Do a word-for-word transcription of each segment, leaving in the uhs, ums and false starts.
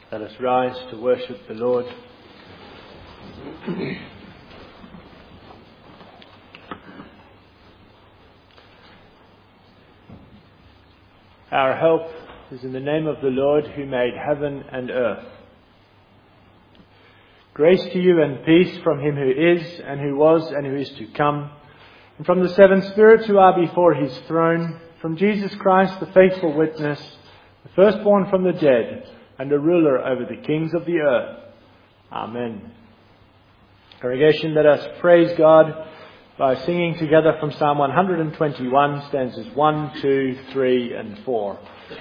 Let us rise to worship the Lord. Our help is in the name of the Lord who made heaven and earth. Grace to you and peace from him who is and who was and who is to come, and from the seven spirits who are before his throne, from Jesus Christ, the faithful witness, the firstborn from the dead, and a ruler over the kings of the earth. Amen. Congregation, let us praise God by singing together from Psalm one hundred twenty-one, stanzas one, two, three, and four.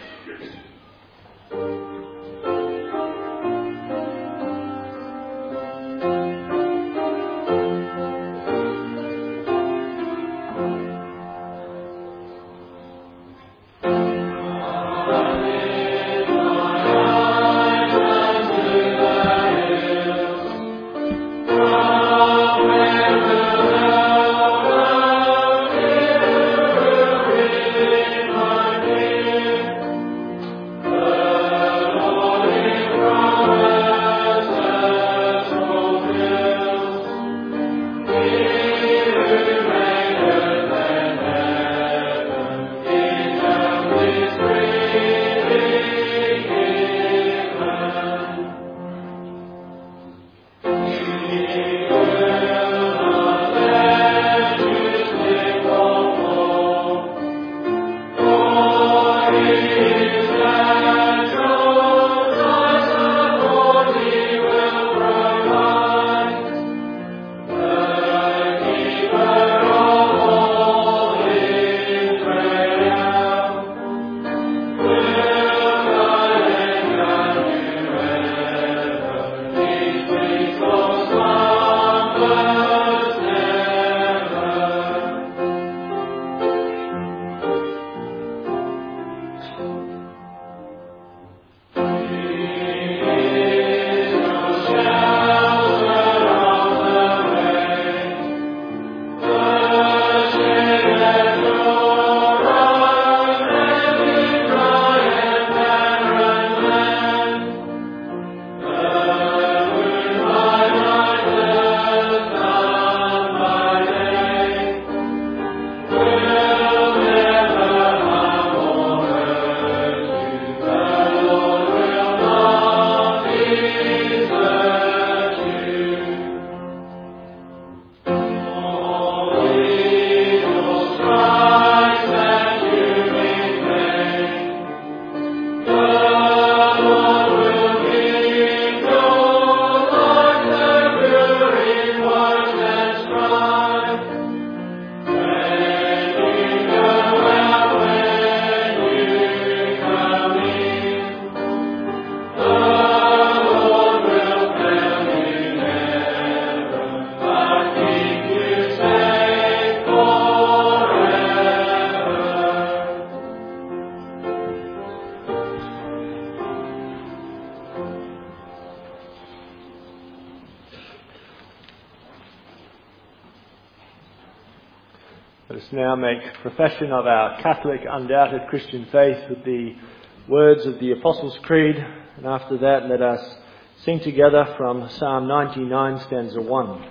Let us now make profession of our Catholic, undoubted Christian faith with the words of the Apostles' Creed, and after that let us sing together from Psalm ninety-nine, stanza one.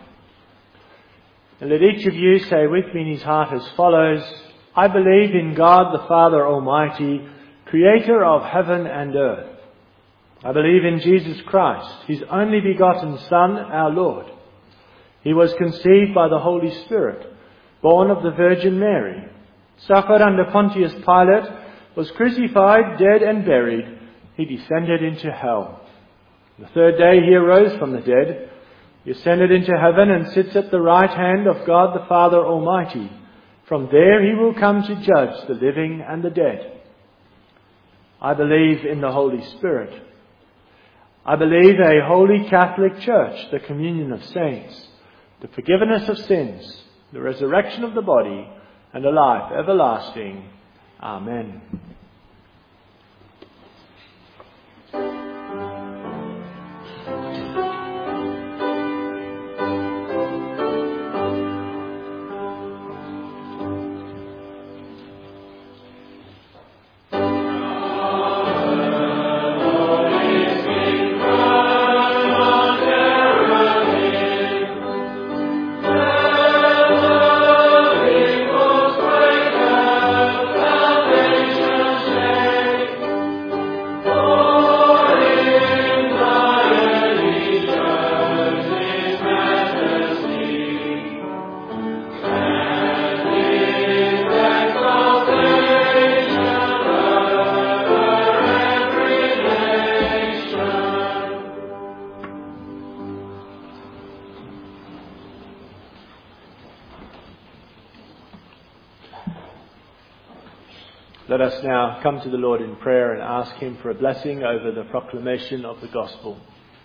And let each of you say with me in his heart as follows: I believe in God the Father Almighty, creator of heaven and earth. I believe in Jesus Christ, his only begotten Son, our Lord. He was conceived by the Holy Spirit, born of the Virgin Mary, suffered under Pontius Pilate, was crucified, dead and buried. He descended into hell. The third day he arose from the dead. He ascended into heaven and sits at the right hand of God the Father Almighty. From there he will come to judge the living and the dead. I believe in the Holy Spirit. I believe a holy Catholic Church, the communion of saints, the forgiveness of sins, the resurrection of the body, and a life everlasting. Amen. Holy Spirit. let us now come to the Lord in prayer and ask Him for a blessing over the proclamation of the gospel.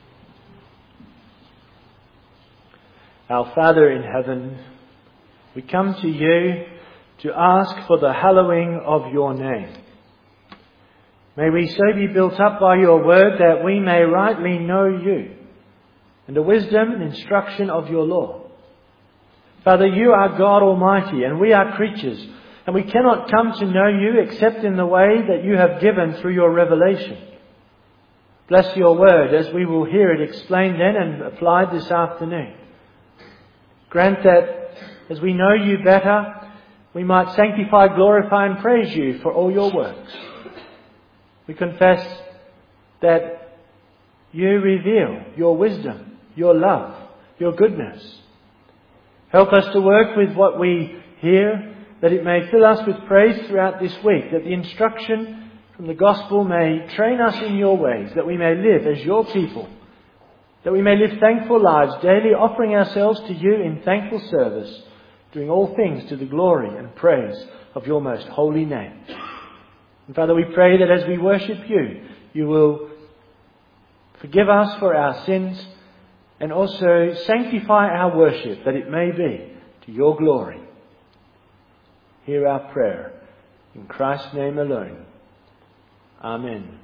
Our Father in heaven, we come to you to ask for the hallowing of your name. May we so be built up by your word that we may rightly know you and the wisdom and instruction of your law. Father, you are God Almighty and we are creatures, and we cannot come to know you except in the way that you have given through your revelation. Bless your word as we will hear it explained then and applied this afternoon. Grant that as we know you better, we might sanctify, glorify and praise you for all your works. We confess that you reveal your wisdom, your love, your goodness. Help us to work with what we hear, that it may fill us with praise throughout this week, that the instruction from the gospel may train us in your ways, that we may live as your people, that we may live thankful lives, daily offering ourselves to you in thankful service, doing all things to the glory and praise of your most holy name. And Father, we pray that as we worship you, you will forgive us for our sins and also sanctify our worship, that it may be to your glory. Hear our prayer. In Christ's name alone. Amen.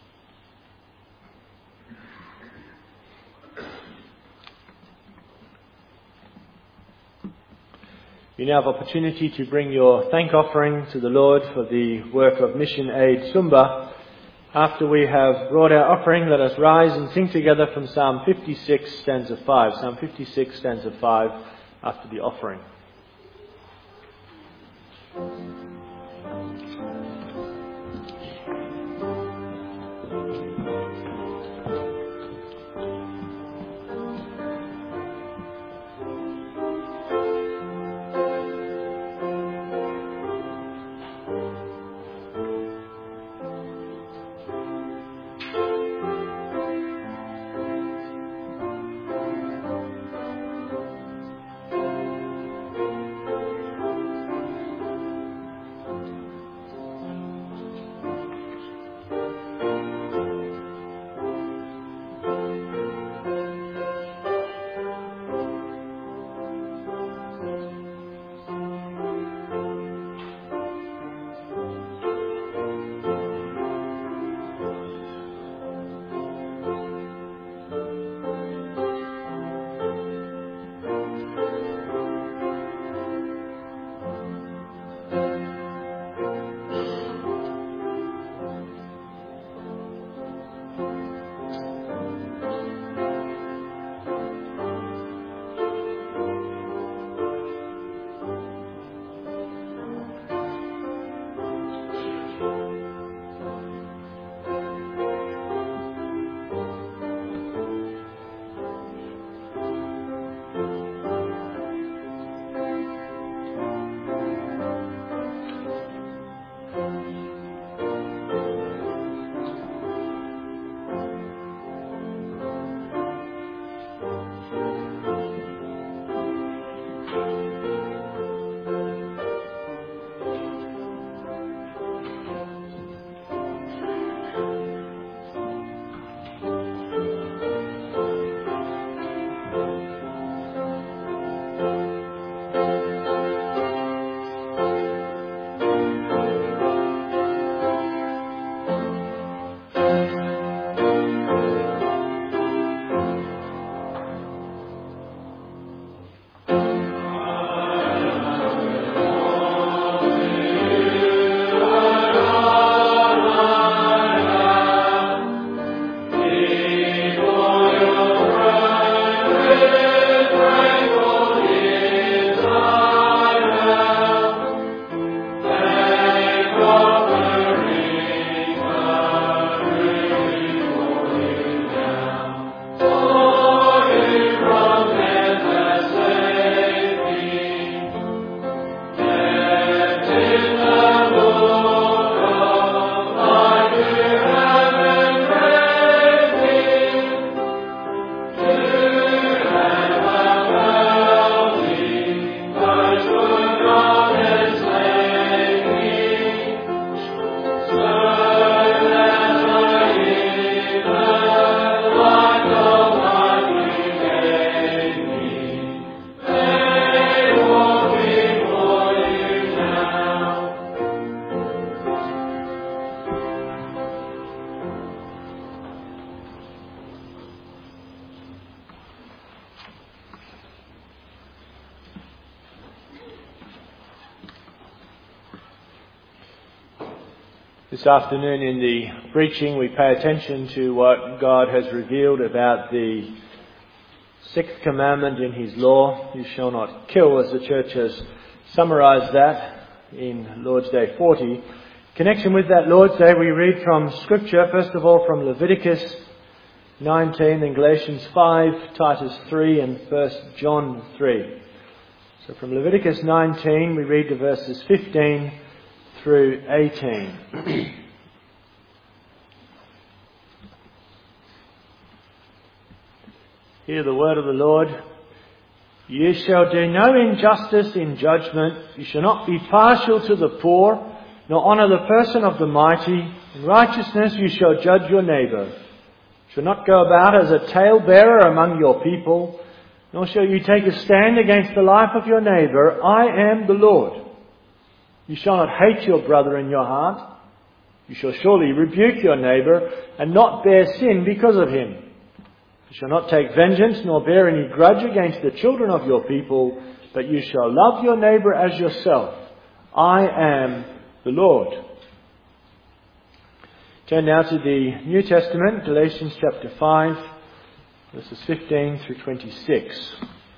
You now have opportunity to bring your thank offering to the Lord for the work of Mission Aid Sumba. After we have brought our offering, let us rise and sing together from Psalm fifty-six, stanza five. Psalm fifty-six, stanza five, after the offering. This afternoon in the preaching we pay attention to what God has revealed about the sixth commandment in His law, "You shall not kill," as the church has summarised that in Lord's Day forty. In connection with that Lord's Day, we read from Scripture, first of all from Leviticus nineteen, then Galatians five, Titus three and First John three. So from Leviticus nineteen we read the verses fifteen through eighteen. Hear the word of the Lord. "You shall do no injustice in judgment. You shall not be partial to the poor, nor honour the person of the mighty. In righteousness you shall judge your neighbour. You shall not go about as a talebearer among your people, nor shall you take a stand against the life of your neighbour. I am the Lord. You shall not hate your brother in your heart. You shall surely rebuke your neighbour and not bear sin because of him. You shall not take vengeance nor bear any grudge against the children of your people, but you shall love your neighbour as yourself. I am the Lord." Turn now to the New Testament, Galatians chapter five, verses fifteen through twenty-six.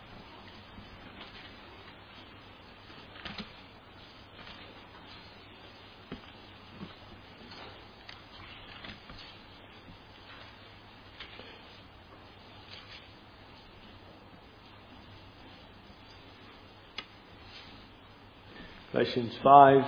Galatians five,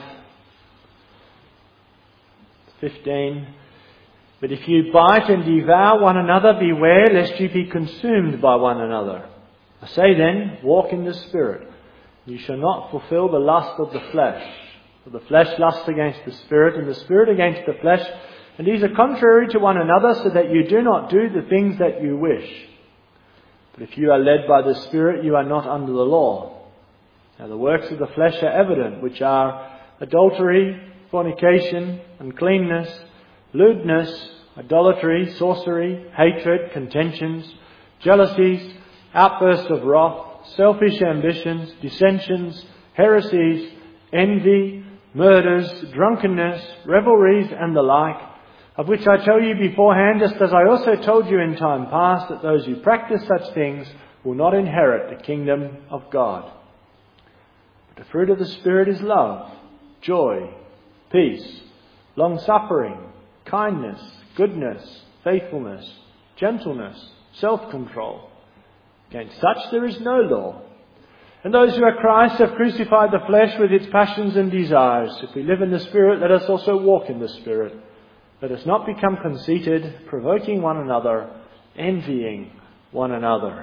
fifteen. "But if you bite and devour one another, beware lest you be consumed by one another. I say then, walk in the Spirit. You shall not fulfill the lust of the flesh. For the flesh lusts against the Spirit, and the Spirit against the flesh. And these are contrary to one another, so that you do not do the things that you wish. But if you are led by the Spirit, you are not under the law. Now the works of the flesh are evident, which are adultery, fornication, uncleanness, lewdness, idolatry, sorcery, hatred, contentions, jealousies, outbursts of wrath, selfish ambitions, dissensions, heresies, envy, murders, drunkenness, revelries, and the like, of which I tell you beforehand, just as I also told you in time past, that those who practice such things will not inherit the kingdom of God. The fruit of the Spirit is love, joy, peace, long-suffering, kindness, goodness, faithfulness, gentleness, self-control. Against such there is no law. And those who are Christ have crucified the flesh with its passions and desires. If we live in the Spirit, let us also walk in the Spirit. Let us not become conceited, provoking one another, envying one another."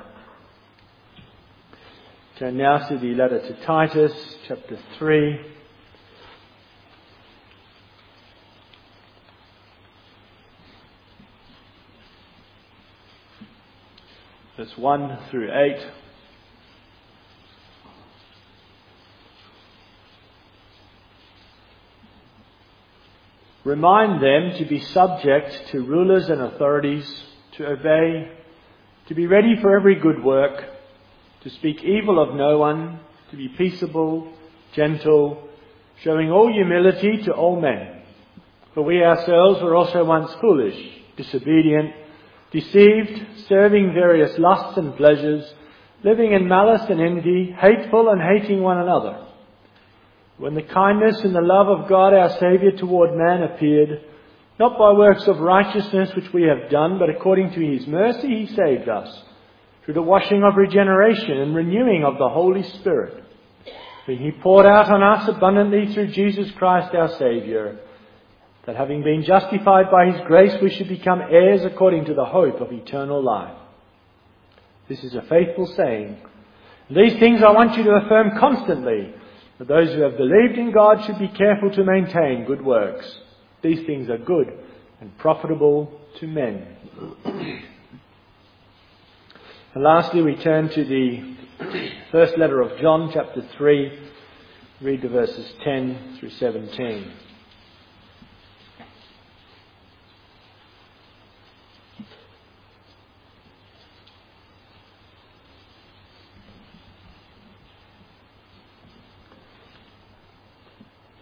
Turn now to the letter to Titus, chapter three. Verse one through eight. "Remind them to be subject to rulers and authorities, to obey, to be ready for every good work, to speak evil of no one, to be peaceable, gentle, showing all humility to all men. For we ourselves were also once foolish, disobedient, deceived, serving various lusts and pleasures, living in malice and envy, hateful and hating one another. When the kindness and the love of God our Saviour toward man appeared, not by works of righteousness which we have done, but according to His mercy He saved us, through the washing of regeneration and renewing of the Holy Spirit, whom He poured out on us abundantly through Jesus Christ our Saviour, that having been justified by His grace we should become heirs according to the hope of eternal life. This is a faithful saying. These things I want you to affirm constantly, that those who have believed in God should be careful to maintain good works. These things are good and profitable to men." And lastly, we turn to the first letter of John, chapter three. Read the verses ten through seventeen.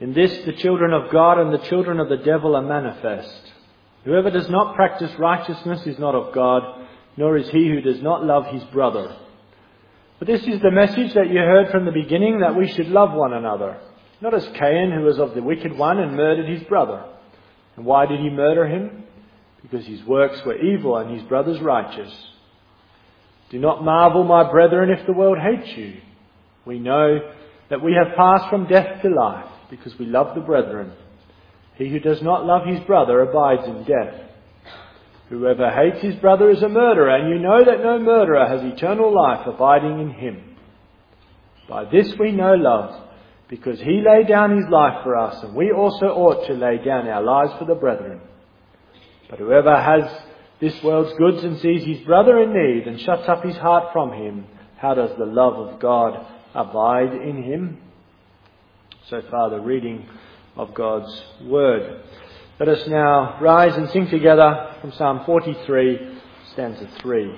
In this the children of God and the children of the devil are manifest. Whoever does not practice righteousness is not of God, nor is he who does not love his brother. But this is the message that you heard from the beginning, that we should love one another. Not as Cain, who was of the wicked one and murdered his brother. And why did he murder him? Because his works were evil and his brother's righteous. Do not marvel, my brethren, if the world hates you. We know that we have passed from death to life, because we love the brethren. He who does not love his brother abides in death. Whoever hates his brother is a murderer, and you know that no murderer has eternal life abiding in him. By this we know love, because he laid down his life for us, and we also ought to lay down our lives for the brethren. But whoever has this world's goods and sees his brother in need and shuts up his heart from him, how does the love of God abide in him? So far the reading of God's Word. Let us now rise and sing together from Psalm forty-three, stanza three.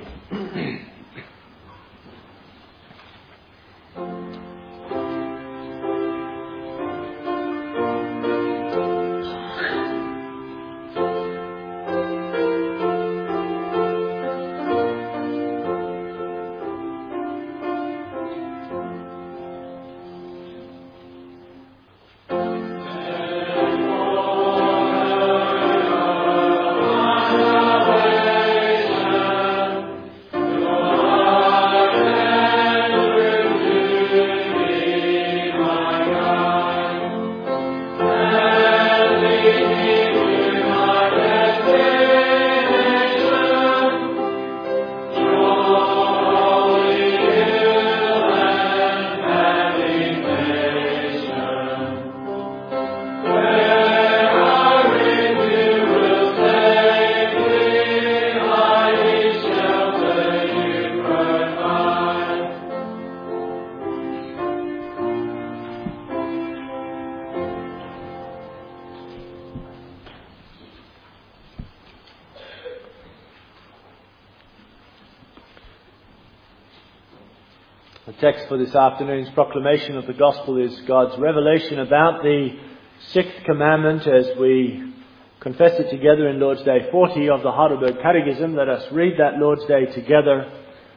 The text for this afternoon's proclamation of the Gospel is God's revelation about the sixth commandment as we confess it together in Lord's Day forty of the Heidelberg Catechism. Let us read that Lord's Day together.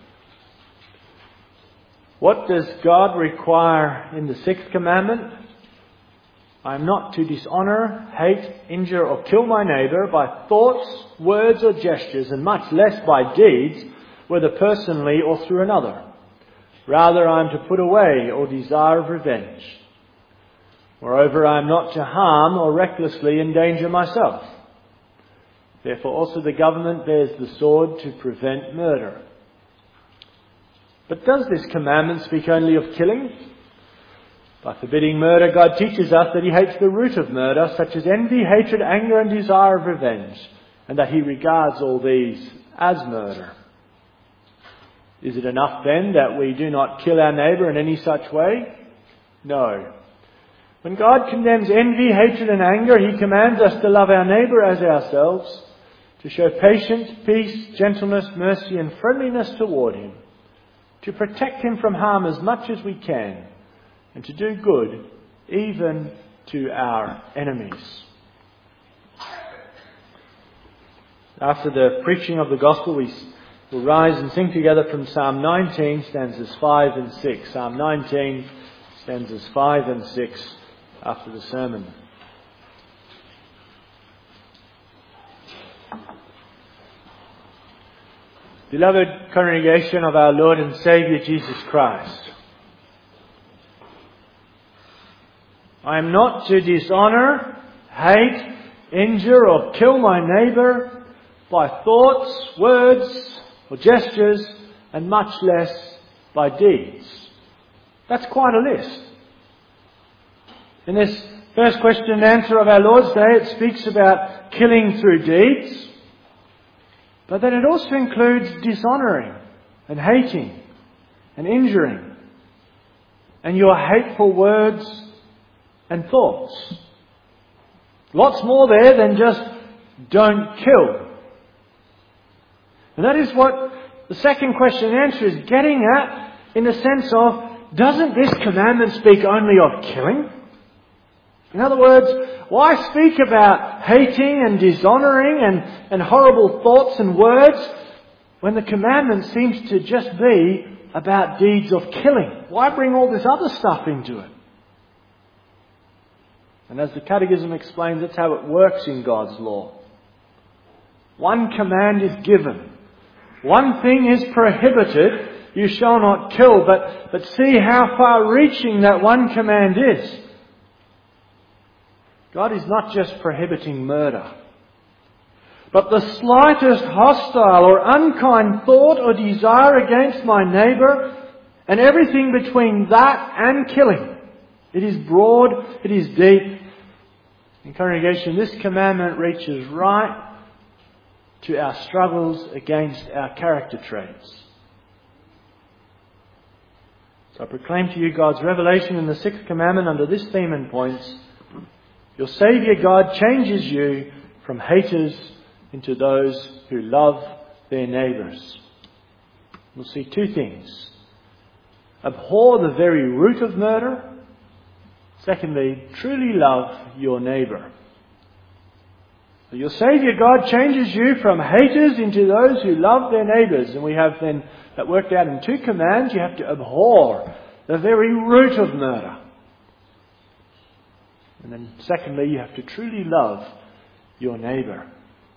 What does God require in the sixth commandment? I am not to dishonour, hate, injure or kill my neighbour by thoughts, words or gestures, and much less by deeds, whether personally or through another. Rather, I am to put away all desire of revenge. Moreover, I am not to harm or recklessly endanger myself. Therefore also the government bears the sword to prevent murder. But does this commandment speak only of killing? By forbidding murder, God teaches us that He hates the root of murder, such as envy, hatred, anger and desire of revenge, and that He regards all these as murder. Is it enough then that we do not kill our neighbour in any such way? No. When God condemns envy, hatred and anger, He commands us to love our neighbour as ourselves, to show patience, peace, gentleness, mercy and friendliness toward him, to protect him from harm as much as we can, and to do good even to our enemies. After the preaching of the Gospel, we We'll rise and sing together from Psalm nineteen, stanzas five and six. Psalm nineteen, stanzas five and six, after the sermon. Beloved congregation of our Lord and Saviour Jesus Christ, I am not to dishonour, hate, injure or kill my neighbour by thoughts, words, or gestures, and much less by deeds. That's quite a list. In this first question and answer of our Lord's Day, it speaks about killing through deeds, but then it also includes dishonouring and hating and injuring and your hateful words and thoughts. Lots more there than just don't kill. And that is what the second question and answer is getting at, in the sense of, doesn't this commandment speak only of killing? In other words, why speak about hating and dishonouring and, and horrible thoughts and words when the commandment seems to just be about deeds of killing? Why bring all this other stuff into it? And as the Catechism explains, that's how it works in God's law. One command is given. One thing is prohibited. You shall not kill. But, but see how far-reaching that one command is. God is not just prohibiting murder, but the slightest hostile or unkind thought or desire against my neighbour, and everything between that and killing. It is broad, it is deep. In congregation, this commandment reaches right to our struggles against our character traits. So I proclaim to you God's revelation in the sixth commandment under this theme and points. Your Saviour God changes you from haters into those who love their neighbours. We'll see two things. Abhor the very root of murder. Secondly, truly love your neighbour. So your Saviour God changes you from haters into those who love their neighbours. And we have then that worked out in two commands. You have to abhor the very root of murder. And then secondly, you have to truly love your neighbour.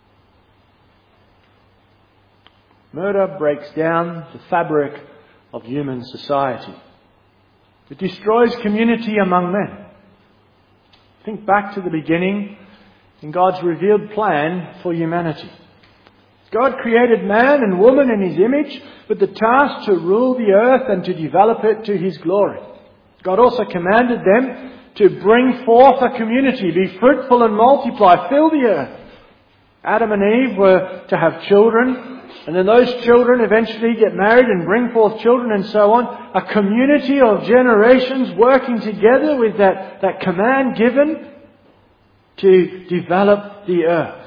Murder breaks down the fabric of human society. It destroys community among men. Think back to the beginning in God's revealed plan for humanity. God created man and woman in His image with the task to rule the earth and to develop it to His glory. God also commanded them to bring forth a community, be fruitful and multiply, fill the earth. Adam and Eve were to have children, and then those children eventually get married and bring forth children and so on. A community of generations working together with that, that command given to develop the earth.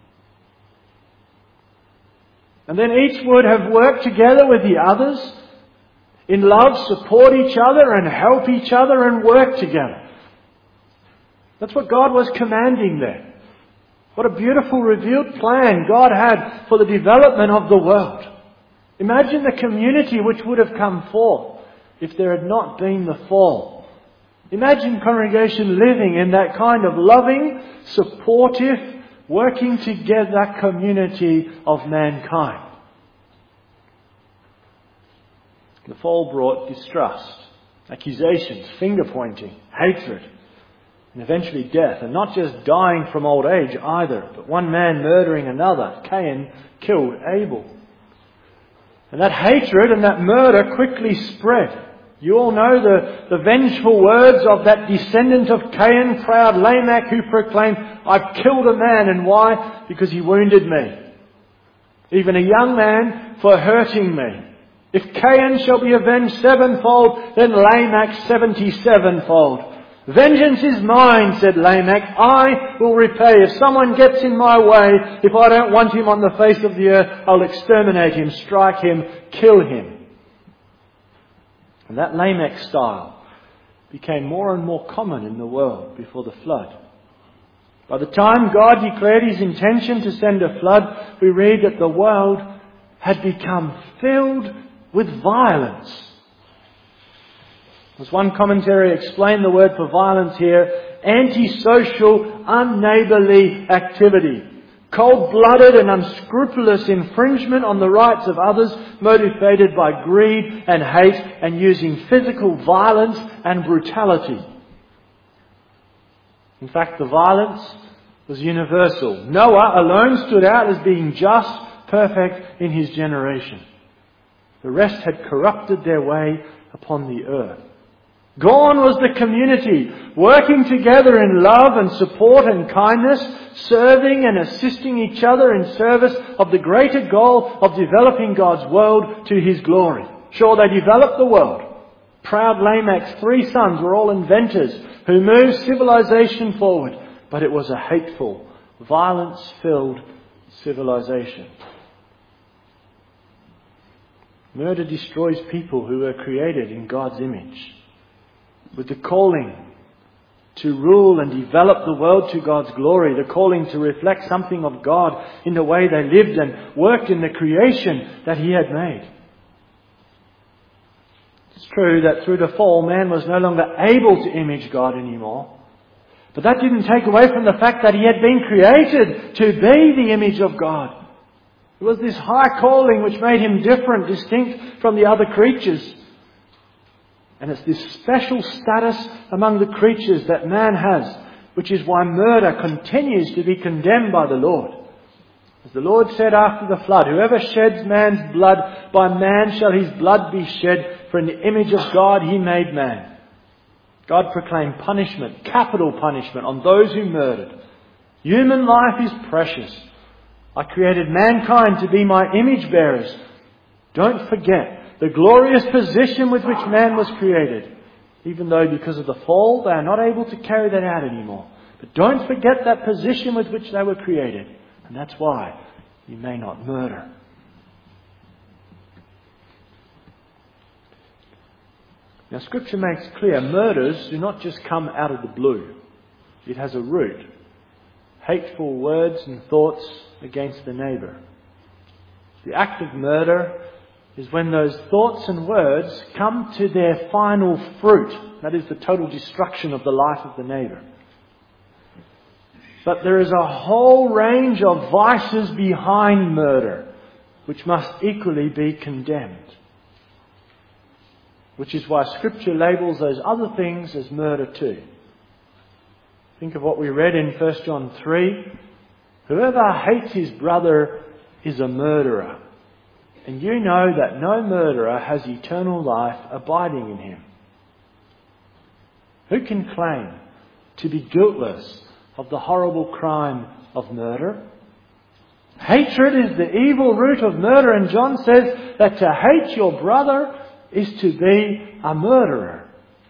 And then each would have worked together with the others in love, support each other and help each other and work together. That's what God was commanding there. What a beautiful revealed plan God had for the development of the world. Imagine the community which would have come forth if there had not been the fall. Imagine congregation living in that kind of loving, supportive, working together community of mankind. The fall brought distrust, accusations, finger pointing, hatred, and eventually death. And not just dying from old age either, but one man murdering another. Cain killed Abel. And that hatred and that murder quickly spread. You all know the, the vengeful words of that descendant of Cain, proud Lamech, who proclaimed, I've killed a man. And why? Because he wounded me. Even a young man for hurting me. If Cain shall be avenged sevenfold, then Lamech seventy-sevenfold. Vengeance is mine, said Lamech. I will repay. If someone gets in my way, if I don't want him on the face of the earth, I'll exterminate him, strike him, kill him. And that Lamech style became more and more common in the world before the flood. By the time God declared His intention to send a flood, we read that the world had become filled with violence. As one commentary explained the word for violence here, antisocial, unneighbourly activity. Cold-blooded and unscrupulous infringement on the rights of others, motivated by greed and hate and using physical violence and brutality. In fact, the violence was universal. Noah alone stood out as being just, perfect in his generation. The rest had corrupted their way upon the earth. Gone was the community, working together in love and support and kindness, serving and assisting each other in service of the greater goal of developing God's world to His glory. Sure, they developed the world. Proud Lamech's three sons were all inventors who moved civilization forward, but it was a hateful, violence-filled civilization. Murder destroys people who were created in God's image, with the calling to rule and develop the world to God's glory, the calling to reflect something of God in the way they lived and worked in the creation that He had made. It's true that through the fall, man was no longer able to image God anymore. But that didn't take away from the fact that he had been created to be the image of God. It was this high calling which made him different, distinct from the other creatures. And it's this special status among the creatures that man has, which is why murder continues to be condemned by the Lord. As the Lord said after the flood, whoever sheds man's blood, by man shall his blood be shed, for in the image of God he made man. God proclaimed punishment, capital punishment, on those who murdered. Human life is precious. I created mankind to be my image bearers. Don't forget the glorious position with which man was created, even though because of the fall they are not able to carry that out anymore. But don't forget that position with which they were created. And that's why you may not murder. Now Scripture makes clear murders do not just come out of the blue. It has a root. Hateful words and thoughts against the neighbour. The act of murder is when those thoughts and words come to their final fruit. That is the total destruction of the life of the neighbour. But there is a whole range of vices behind murder, which must equally be condemned. Which is why Scripture labels those other things as murder too. Think of what we read in First John three. Whoever hates his brother is a murderer. And you know that no murderer has eternal life abiding in him. Who can claim to be guiltless of the horrible crime of murder? Hatred is the evil root of murder, and John says that to hate your brother is to be a murderer.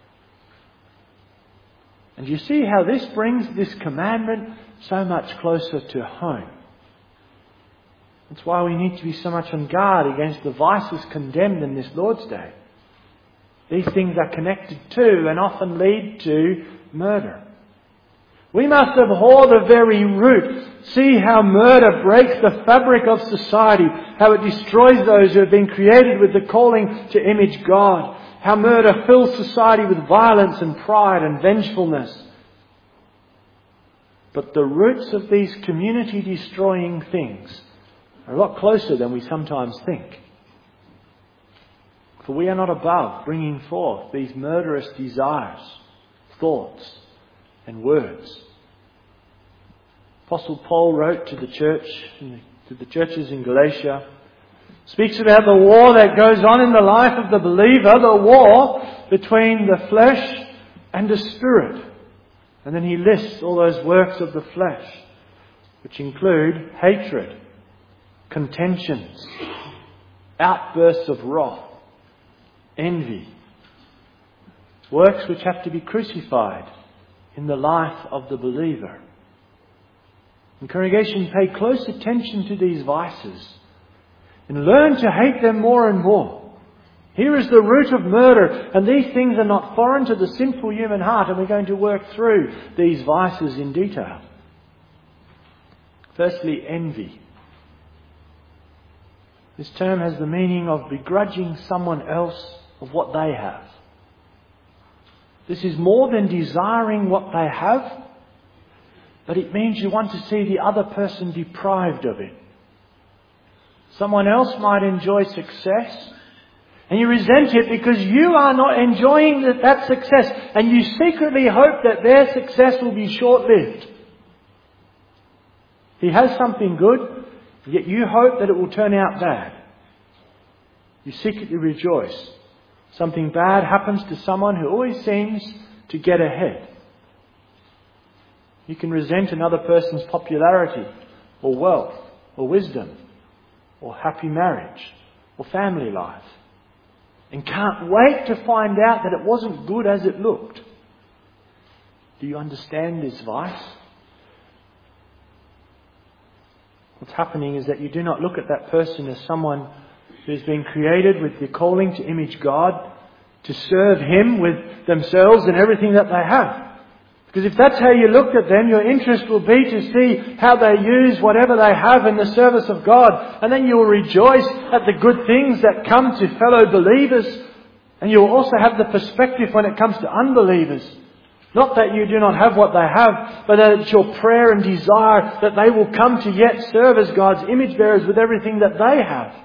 And you see how this brings this commandment so much closer to home. That's why we need to be so much on guard against the vices condemned in this Lord's Day. These things are connected to and often lead to murder. We must abhor the very root. See how murder breaks the fabric of society, how it destroys those who have been created with the calling to image God, how murder fills society with violence and pride and vengefulness. But the roots of these community-destroying things are a lot closer than we sometimes think. For we are not above bringing forth these murderous desires, thoughts and words. Apostle Paul wrote to the church, to the churches in Galatia, speaks about the war that goes on in the life of the believer, the war between the flesh and the spirit. And then he lists all those works of the flesh, which include hatred, contentions, outbursts of wrath, envy, works which have to be crucified in the life of the believer. And congregation, pay close attention to these vices and learn to hate them more and more. Here is the root of murder, and these things are not foreign to the sinful human heart, and we're going to work through these vices in detail. Firstly, envy. This term has the meaning of begrudging someone else of what they have. This is more than desiring what they have, but it means you want to see the other person deprived of it. Someone else might enjoy success, and you resent it because you are not enjoying that success, and you secretly hope that their success will be short-lived. He has something good, yet you hope that it will turn out bad. You secretly rejoice. Something bad happens to someone who always seems to get ahead. You can resent another person's popularity, or wealth, or wisdom, or happy marriage, or family life, and can't wait to find out that it wasn't good as it looked. Do you understand this vice? What's happening is that you do not look at that person as someone who's been created with the calling to image God, to serve Him with themselves and everything that they have. Because if that's how you looked at them, your interest will be to see how they use whatever they have in the service of God. And then you will rejoice at the good things that come to fellow believers. And you will also have the perspective when it comes to unbelievers. Not that you do not have what they have, but that it's your prayer and desire that they will come to yet serve as God's image bearers with everything that they have.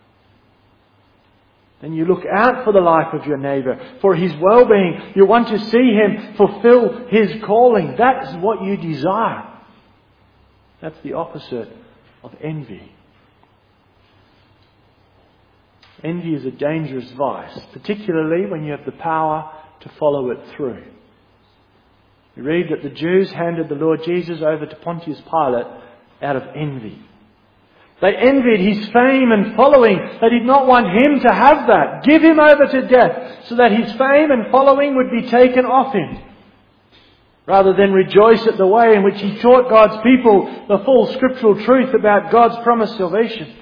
Then you look out for the life of your neighbour, for his well-being. You want to see him fulfill his calling. That is what you desire. That's the opposite of envy. Envy is a dangerous vice, particularly when you have the power to follow it through. We read that the Jews handed the Lord Jesus over to Pontius Pilate out of envy. They envied his fame and following. They did not want him to have that. Give him over to death so that his fame and following would be taken off him. Rather than rejoice at the way in which he taught God's people the full scriptural truth about God's promised salvation.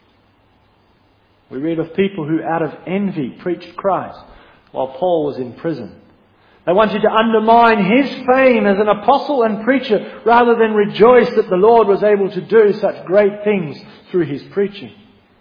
We read of people who out of envy preached Christ while Paul was in prison. They wanted to undermine his fame as an apostle and preacher rather than rejoice that the Lord was able to do such great things through his preaching.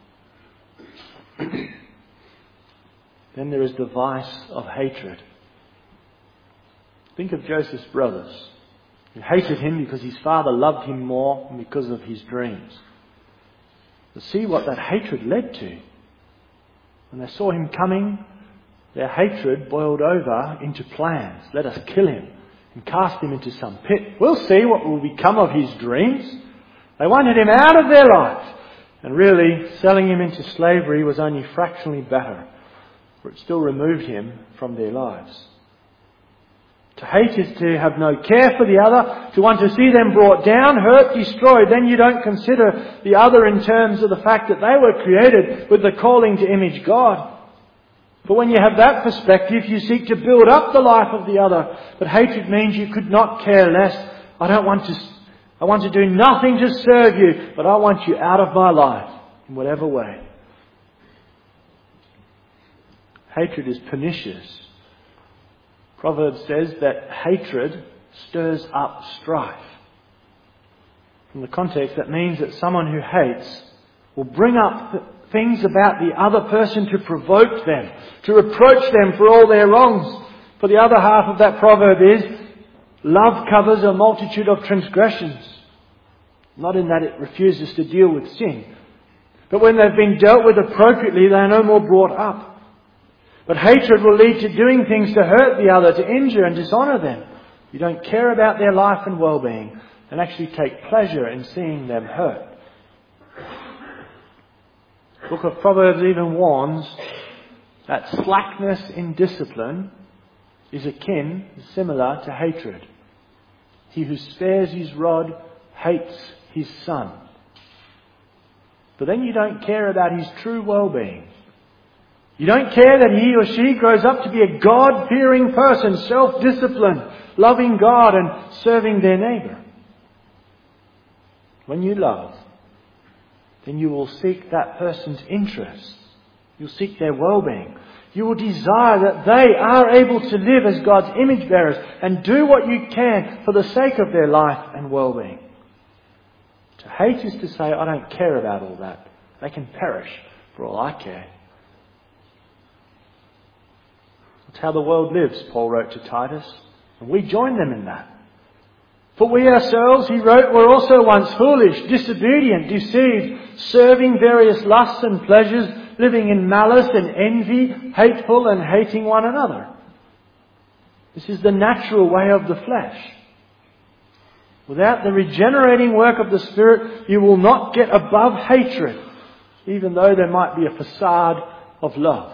Then there is the vice of hatred. Think of Joseph's brothers, who hated him because his father loved him more and because of his dreams. To see what that hatred led to. When they saw him coming, their hatred boiled over into plans. Let us kill him and cast him into some pit. We'll see what will become of his dreams. They wanted him out of their life. And really, selling him into slavery was only fractionally better, for it still removed him from their lives. To hate is to have no care for the other, to want to see them brought down, hurt, destroyed. Then you don't consider the other in terms of the fact that they were created with the calling to image God. But when you have that perspective, you seek to build up the life of the other. But hatred means you could not care less. I don't want to, I want to do nothing to serve you, but I want you out of my life in whatever way. Hatred is pernicious. Proverbs says that hatred stirs up strife. In the context, that means that someone who hates will bring up things about the other person to provoke them, to reproach them for all their wrongs. For the other half of that proverb is, love covers a multitude of transgressions. Not in that it refuses to deal with sin, but when they've been dealt with appropriately, they are no more brought up. But hatred will lead to doing things to hurt the other, to injure and dishonour them. You don't care about their life and well-being and actually take pleasure in seeing them hurt. The book of Proverbs even warns that slackness in discipline is akin, similar to hatred. He who spares his rod hates his son. But then you don't care about his true well-being. You don't care that he or she grows up to be a God-fearing person, self-disciplined, loving God and serving their neighbour. When you love, then you will seek that person's interests. You'll seek their well-being. You will desire that they are able to live as God's image bearers and do what you can for the sake of their life and well-being. To hate is to say, I don't care about all that. They can perish for all I care. That's how the world lives, Paul wrote to Titus. And we join them in that. For we ourselves, he wrote, were also once foolish, disobedient, deceived, serving various lusts and pleasures, living in malice and envy, hateful and hating one another. This is the natural way of the flesh. Without the regenerating work of the Spirit, you will not get above hatred, even though there might be a facade of love.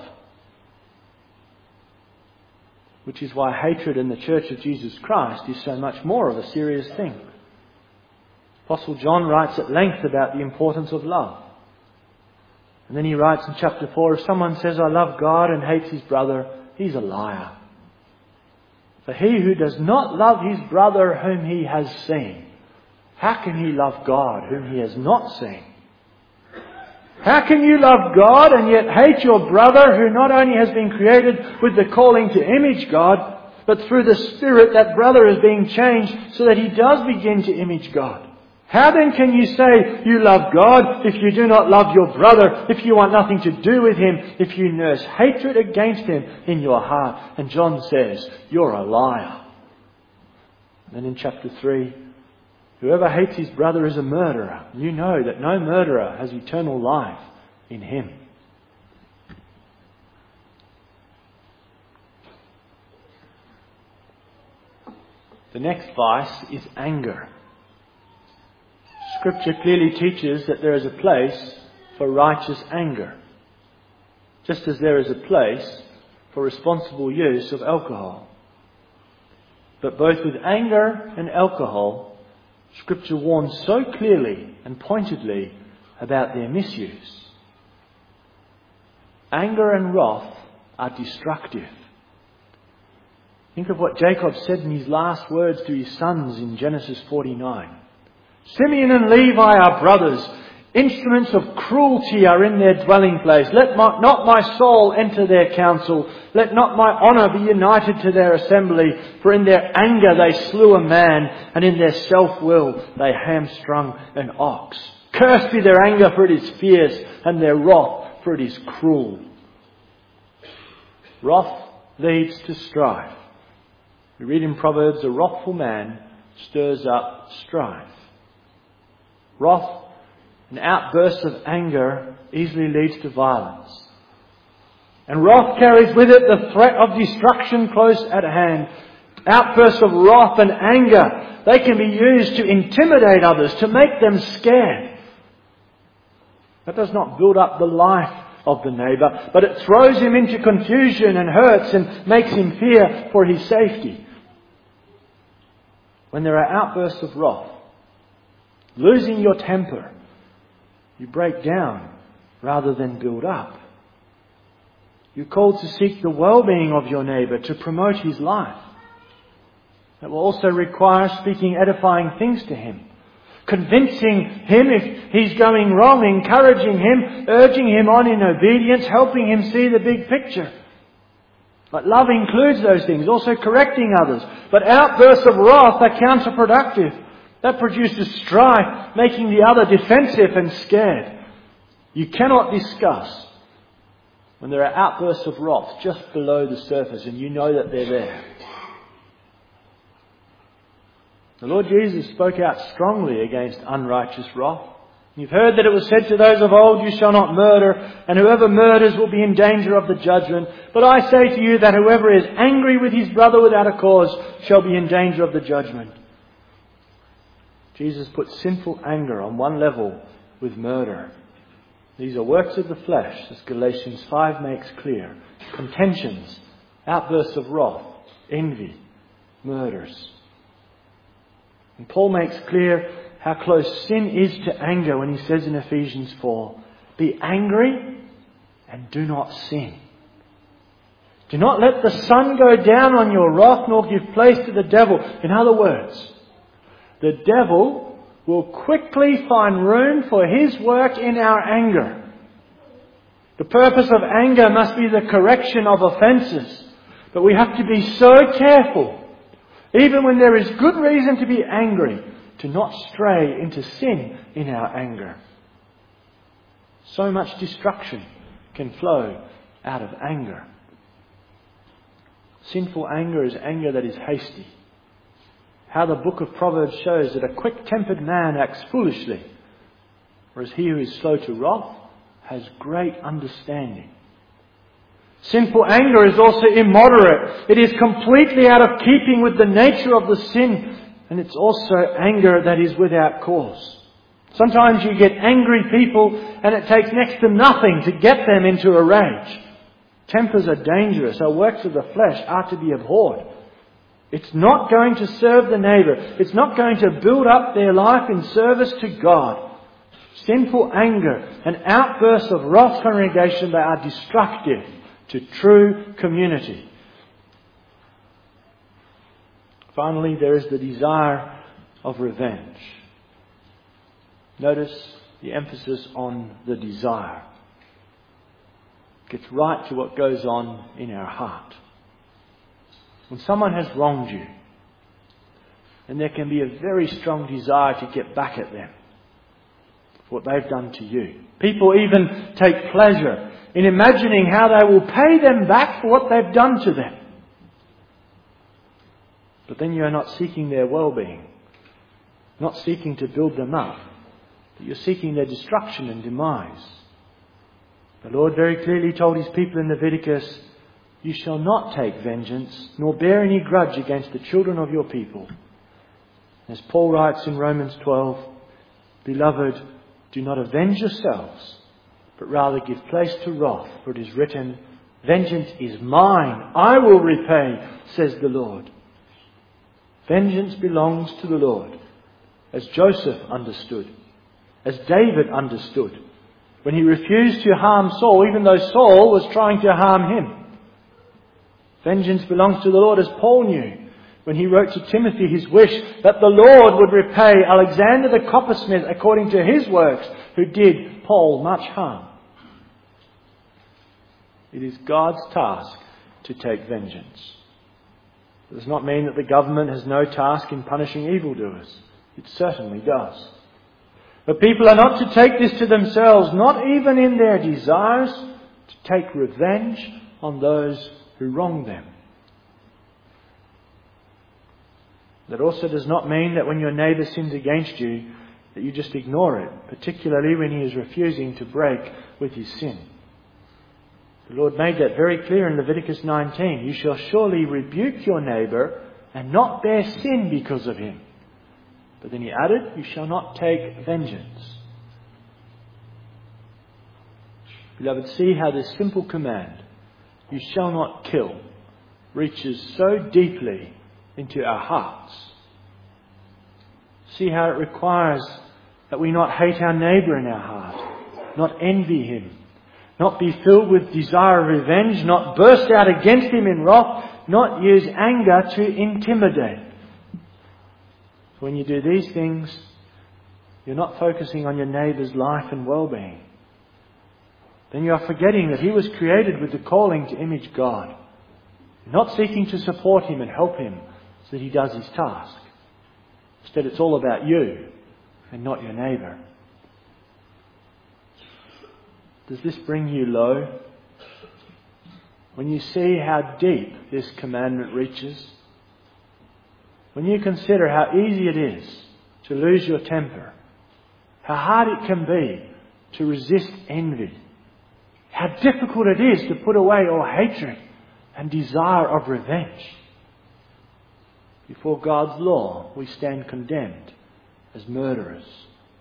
Which is why hatred in the Church of Jesus Christ is so much more of a serious thing. Apostle John writes at length about the importance of love. And then he writes in chapter four, if someone says, I love God and hates his brother, he's a liar. For he who does not love his brother whom he has seen, how can he love God whom he has not seen? How can you love God and yet hate your brother who not only has been created with the calling to image God, but through the Spirit that brother is being changed so that he does begin to image God. How then can you say you love God if you do not love your brother, if you want nothing to do with him, if you nurse hatred against him in your heart? And John says, you're a liar. Then in chapter three, whoever hates his brother is a murderer. You know that no murderer has eternal life in him. The next vice is anger. Scripture clearly teaches that there is a place for righteous anger, just as there is a place for responsible use of alcohol. But both with anger and alcohol, Scripture warns so clearly and pointedly about their misuse. Anger and wrath are destructive. Think of what Jacob said in his last words to his sons in Genesis forty-nine. Simeon and Levi are brothers. Instruments of cruelty are in their dwelling place. Let my, not my soul enter their council. Let not my honour be united to their assembly. For in their anger they slew a man, and in their self-will they hamstrung an ox. Cursed be their anger, for it is fierce, and their wrath, for it is cruel. Wrath leads to strife. We read in Proverbs, a wrathful man stirs up strife. Wrath, an outburst of anger, easily leads to violence. And wrath carries with it the threat of destruction close at hand. Outbursts of wrath and anger, they can be used to intimidate others, to make them scared. That does not build up the life of the neighbour, but it throws him into confusion and hurts and makes him fear for his safety. When there are outbursts of wrath, losing your temper, you break down rather than build up. You're called to seek the well-being of your neighbour, to promote his life. That will also require speaking edifying things to him, convincing him if he's going wrong, encouraging him, urging him on in obedience, helping him see the big picture. But love includes those things, also correcting others. But outbursts of wrath are counterproductive. That produces strife, making the other defensive and scared. You cannot discuss when there are outbursts of wrath just below the surface and you know that they're there. The Lord Jesus spoke out strongly against unrighteous wrath. You've heard that it was said to those of old, you shall not murder, and whoever murders will be in danger of the judgment. But I say to you that whoever is angry with his brother without a cause shall be in danger of the judgment. Jesus put sinful anger on one level with murder. These are works of the flesh, as Galatians five makes clear. Contentions, outbursts of wrath, envy, murders. And Paul makes clear how close sin is to anger when he says in Ephesians four, be angry and do not sin. Do not let the sun go down on your wrath, nor give place to the devil. In other words, the devil will quickly find room for his work in our anger. The purpose of anger must be the correction of offences. But we have to be so careful, even when there is good reason to be angry, to not stray into sin in our anger. So much destruction can flow out of anger. Sinful anger is anger that is hasty. How the book of Proverbs shows that a quick-tempered man acts foolishly, whereas he who is slow to wrath has great understanding. Sinful anger is also immoderate. It is completely out of keeping with the nature of the sin, and it's also anger that is without cause. Sometimes you get angry people and it takes next to nothing to get them into a rage. Tempers are dangerous. Our works of the flesh are to be abhorred. It's not going to serve the neighbour. It's not going to build up their life in service to God. Sinful anger and outbursts of wrath, congregation, they are destructive to true community. Finally, there is the desire of revenge. Notice the emphasis on the desire. It gets right to what goes on in our heart. When someone has wronged you, then there can be a very strong desire to get back at them for what they've done to you. People even take pleasure in imagining how they will pay them back for what they've done to them. But then you are not seeking their well-being, not seeking to build them up, but you're seeking their destruction and demise. The Lord very clearly told his people in Leviticus, "You shall not take vengeance, nor bear any grudge against the children of your people." As Paul writes in Romans twelve, "Beloved, do not avenge yourselves, but rather give place to wrath, for it is written, 'Vengeance is mine, I will repay,' says the Lord." Vengeance belongs to the Lord, as Joseph understood, as David understood, when he refused to harm Saul, even though Saul was trying to harm him. Vengeance belongs to the Lord, as Paul knew, when he wrote to Timothy his wish that the Lord would repay Alexander the coppersmith according to his works, who did Paul much harm. It is God's task to take vengeance. It does not mean that the government has no task in punishing evildoers. It certainly does. But people are not to take this to themselves, not even in their desires to take revenge on those who wrong them. That also does not mean that when your neighbour sins against you, that you just ignore it, particularly when he is refusing to break with his sin. The Lord made that very clear in Leviticus nineteen. "You shall surely rebuke your neighbour and not bear sin because of him." But then he added, "You shall not take vengeance." Beloved, see how this simple command, "You shall not kill," reaches so deeply into our hearts. See how it requires that we not hate our neighbour in our heart, not envy him, not be filled with desire of revenge, not burst out against him in wrath, not use anger to intimidate. When you do these things, you're not focusing on your neighbour's life and well-being. Then you are forgetting that he was created with the calling to image God. You're not seeking to support him and help him so that he does his task. Instead, it's all about you and not your neighbour. Does this bring you low? When you see how deep this commandment reaches? When you consider how easy it is to lose your temper, how hard it can be to resist envy, how difficult it is to put away all hatred and desire of revenge. Before God's law, we stand condemned as murderers.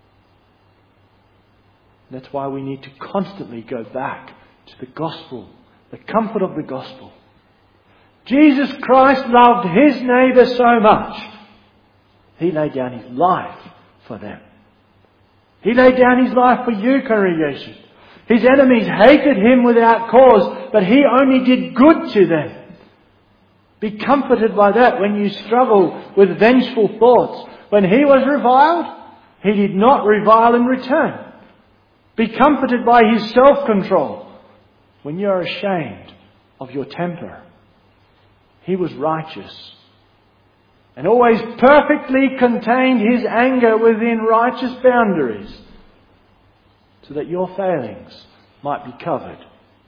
That's why we need to constantly go back to the gospel, the comfort of the gospel. Jesus Christ loved his neighbour so much, he laid down his life for them. He laid down his life for you, congregation. His enemies hated him without cause, but he only did good to them. Be comforted by that when you struggle with vengeful thoughts. When he was reviled, he did not revile in return. Be comforted by his self-control. When you are ashamed of your temper, he was righteous and always perfectly contained his anger within righteous boundaries so that your failings might be covered.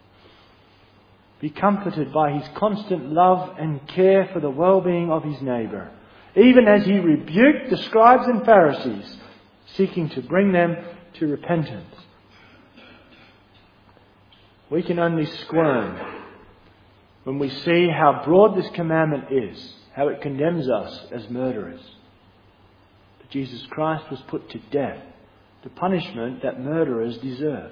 Be comforted by his constant love and care for the well-being of his neighbour, even as he rebuked the scribes and Pharisees, seeking to bring them to repentance. We can only squirm when we see how broad this commandment is, how it condemns us as murderers. But Jesus Christ was put to death, the punishment that murderers deserve.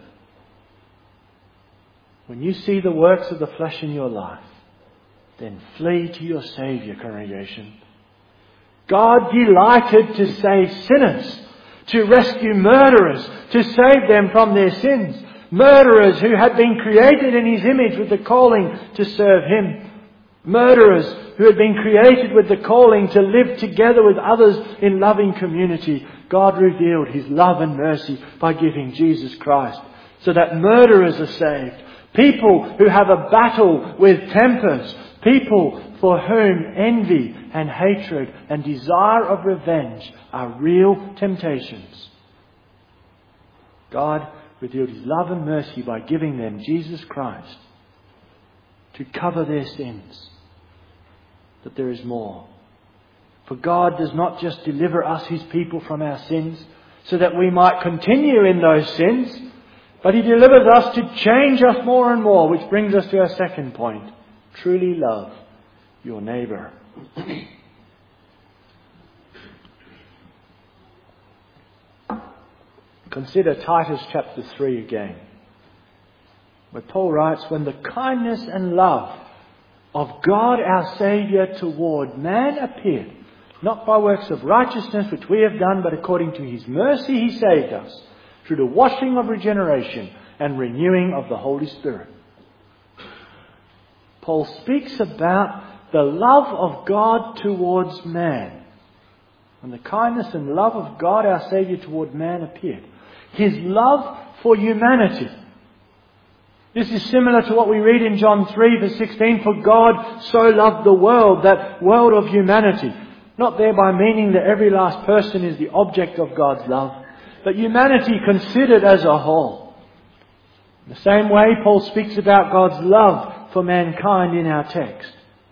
When you see the works of the flesh in your life, then flee to your Saviour, congregation. God delighted to save sinners, to rescue murderers, to save them from their sins. Murderers who had been created in his image with the calling to serve him. Murderers who had been created with the calling to live together with others in loving community. God revealed his love and mercy by giving Jesus Christ so that murderers are saved. People who have a battle with tempers, People for whom envy and hatred and desire of revenge are real temptations. God revealed His love and mercy by giving them Jesus Christ to cover their sins. But there is more. For God does not just deliver us, His people, from our sins so that we might continue in those sins, but He delivers us to change us more and more, which brings us to our second point. Truly love your neighbour. Consider Titus chapter three again, where Paul writes, when the kindness and love of God our Saviour toward man appeared, not by works of righteousness which we have done, but according to His mercy He saved us, through the washing of regeneration and renewing of the Holy Spirit. Paul speaks about the love of God towards man. When the kindness and love of God our Saviour toward man appeared. His love for humanity. This is similar to what we read in John three verse sixteen. For God so loved the world, that world of humanity. Not thereby meaning that every last person is the object of God's love, but humanity considered as a whole. In the same way, Paul speaks about God's love for mankind in our text.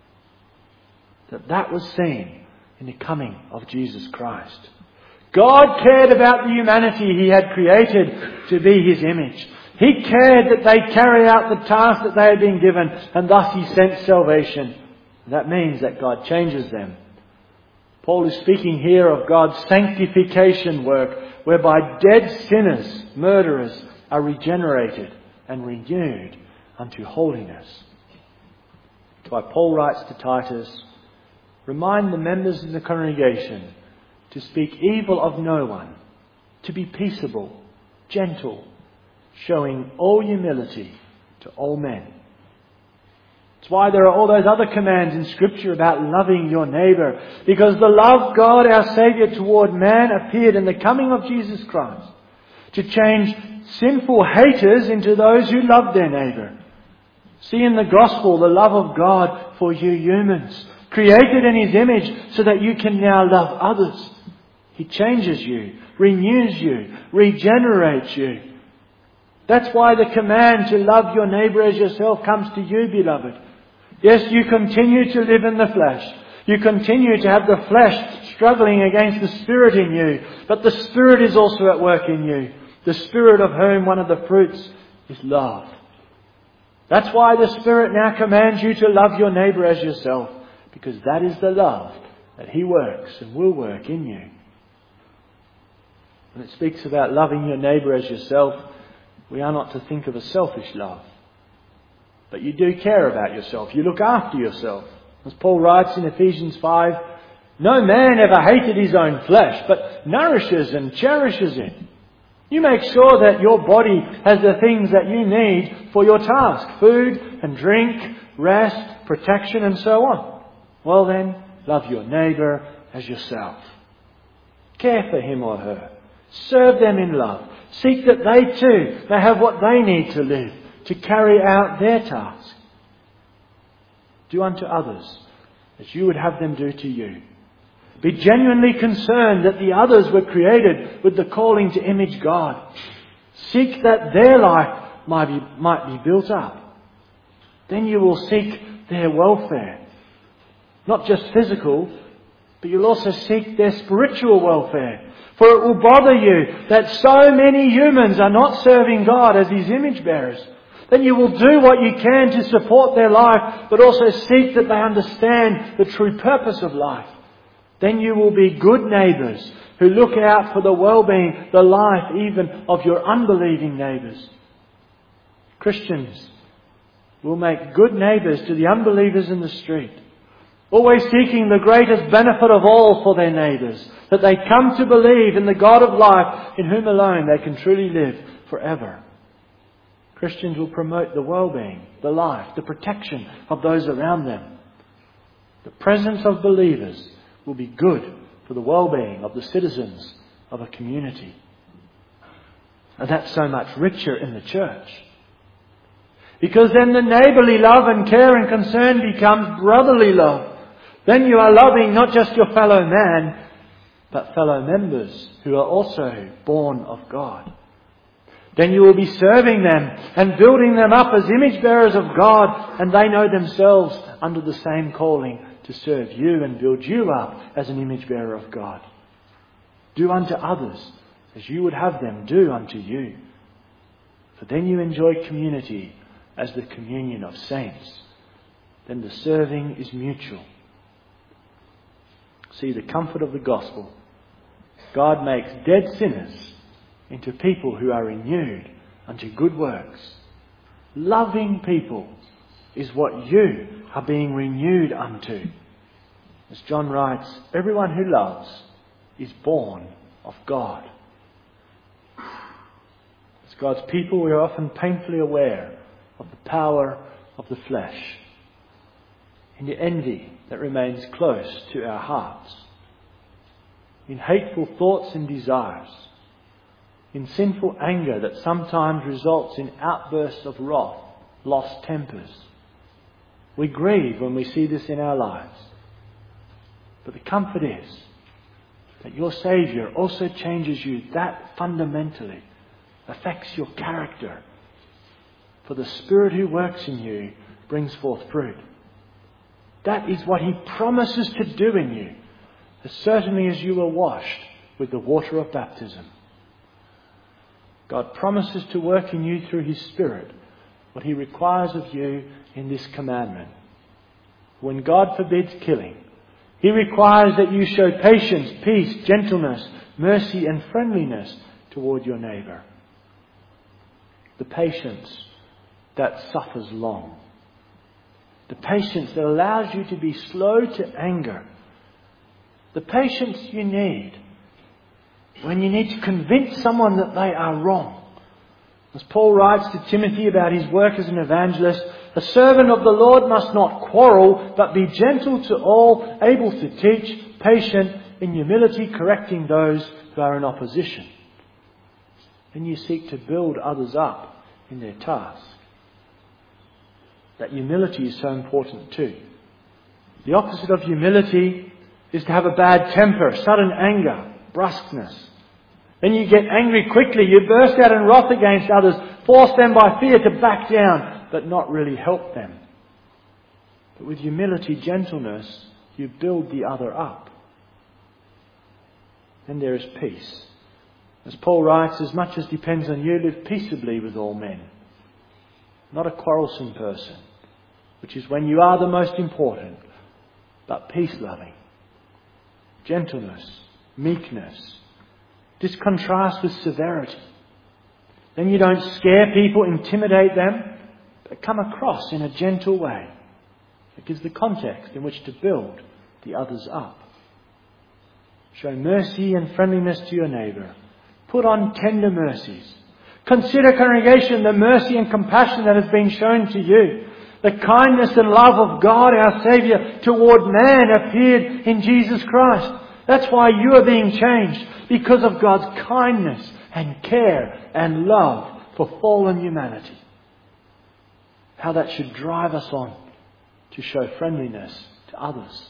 That that was seen in the coming of Jesus Christ. God cared about the humanity He had created to be His image. He cared that they carry out the task that they had been given, and thus He sent salvation. That means that God changes them. Paul is speaking here of God's sanctification work, whereby dead sinners, murderers, are regenerated and renewed unto holiness. That's why Paul writes to Titus, remind the members of the congregation to speak evil of no one, to be peaceable, gentle, showing all humility to all men. That's why there are all those other commands in Scripture about loving your neighbour. Because the love God our Saviour toward man appeared in the coming of Jesus Christ to change sinful haters into those who love their neighbour. See in the gospel the love of God for you humans, created in His image so that you can now love others. He changes you, renews you, regenerates you. That's why the command to love your neighbour as yourself comes to you, beloved. Yes, you continue to live in the flesh. You continue to have the flesh struggling against the Spirit in you. But the Spirit is also at work in you. The Spirit of whom one of the fruits is love. That's why the Spirit now commands you to love your neighbour as yourself. Because that is the love that He works and will work in you. When it speaks about loving your neighbour as yourself, we are not to think of a selfish love. But you do care about yourself. You look after yourself. As Paul writes in Ephesians five, no man ever hated his own flesh, but nourishes and cherishes it. You make sure that your body has the things that you need for your task. Food and drink, rest, protection and so on. Well then, love your neighbour as yourself. Care for him or her. Serve them in love. Seek that they too may have what they need to live, to carry out their task. Do unto others as you would have them do to you. Be genuinely concerned that the others were created with the calling to image God. Seek that their life might be, might be built up. Then you will seek their welfare. Not just physical, but you'll also seek their spiritual welfare. For it will bother you that so many humans are not serving God as His image bearers. Then you will do what you can to support their life, but also seek that they understand the true purpose of life. Then you will be good neighbours who look out for the well-being, the life even of your unbelieving neighbours. Christians will make good neighbours to the unbelievers in the street, always seeking the greatest benefit of all for their neighbours, that they come to believe in the God of life in whom alone they can truly live forever. Christians will promote the well-being, the life, the protection of those around them. The presence of believers will be good for the well-being of the citizens of a community. And that's so much richer in the church. Because then the neighbourly love and care and concern becomes brotherly love. Then you are loving not just your fellow man, but fellow members who are also born of God. Then you will be serving them and building them up as image bearers of God, and they know themselves under the same calling to serve you and build you up as an image bearer of God. Do unto others as you would have them do unto you. For then you enjoy community as the communion of saints. Then the serving is mutual. See the comfort of the gospel. God makes dead sinners into people who are renewed unto good works. Loving people is what you are being renewed unto. As John writes, everyone who loves is born of God. As God's people, we are often painfully aware of the power of the flesh, in the envy that remains close to our hearts, in hateful thoughts and desires, in sinful anger that sometimes results in outbursts of wrath, lost tempers. We grieve when we see this in our lives. But the comfort is that your Saviour also changes you that fundamentally, affects your character. For the Spirit who works in you brings forth fruit. That is what He promises to do in you, as certainly as you are washed with the water of baptism. God promises to work in you through His Spirit what He requires of you in this commandment. When God forbids killing, He requires that you show patience, peace, gentleness, mercy and friendliness toward your neighbour. The patience that suffers long. The patience that allows you to be slow to anger. The patience you need when you need to convince someone that they are wrong. As Paul writes to Timothy about his work as an evangelist, a servant of the Lord must not quarrel, but be gentle to all, able to teach, patient, in humility correcting those who are in opposition. Then you seek to build others up in their task. That humility is so important too. The opposite of humility is to have a bad temper, sudden anger, brusqueness. Then you get angry quickly, you burst out in wrath against others, force them by fear to back down, but not really help them. But with humility, gentleness, you build the other up. Then there is peace. As Paul writes, as much as depends on you, live peaceably with all men. Not a quarrelsome person, which is when you are the most important, but peace-loving. Gentleness, meekness. This contrasts with severity. Then you don't scare people, intimidate them, but come across in a gentle way. It gives the context in which to build the others up. Show mercy and friendliness to your neighbour. Put on tender mercies. Consider, congregation, the mercy and compassion that has been shown to you. The kindness and love of God, our Saviour, toward man appeared in Jesus Christ. That's why you are being changed, because of God's kindness and care and love for fallen humanity. How that should drive us on to show friendliness to others.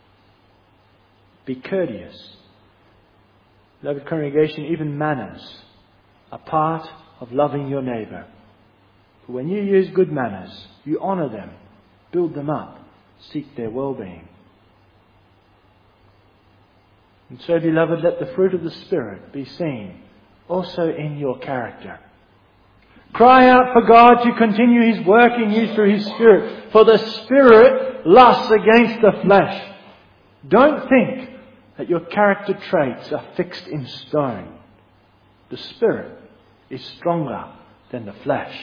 Be courteous. Beloved congregation, even manners are part of loving your neighbour. For when you use good manners, you honour them, build them up, seek their well-being. And so, beloved, let the fruit of the Spirit be seen also in your character. Cry out for God to continue His work in you through His Spirit. For the Spirit lusts against the flesh. Don't think that your character traits are fixed in stone. The Spirit is stronger than the flesh.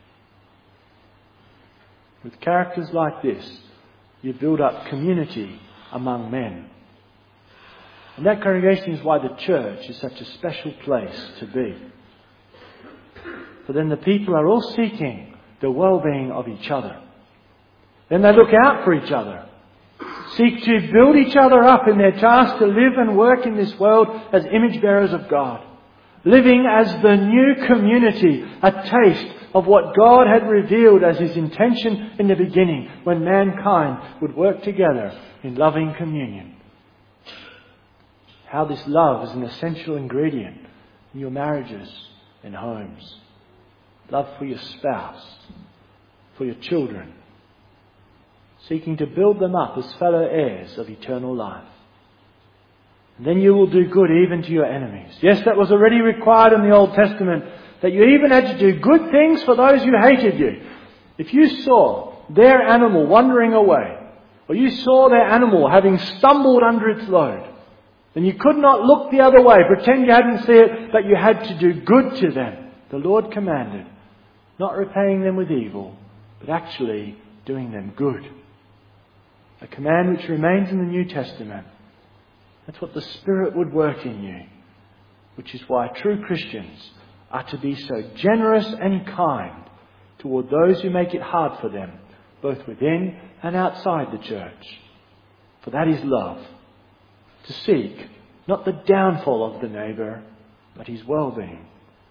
With characters like this, you build up community among men. And that, congregation, is why the church is such a special place to be. For then the people are all seeking the well-being of each other. Then they look out for each other. Seek to build each other up in their task to live and work in this world as image bearers of God. Living as the new community, a taste of what God had revealed as His intention in the beginning, when mankind would work together in loving communion. How this love is an essential ingredient in your marriages and homes. Love for your spouse, for your children, seeking to build them up as fellow heirs of eternal life. And then you will do good even to your enemies. Yes, that was already required in the Old Testament, that you even had to do good things for those who hated you. If you saw their animal wandering away, or you saw their animal having stumbled under its load, then you could not look the other way, pretend you hadn't seen it, but you had to do good to them. The Lord commanded, not repaying them with evil, but actually doing them good. A command which remains in the New Testament. That's what the Spirit would work in you, which is why true Christians are to be so generous and kind toward those who make it hard for them, both within and outside the church. For that is love. To seek not the downfall of the neighbour, but his well-being.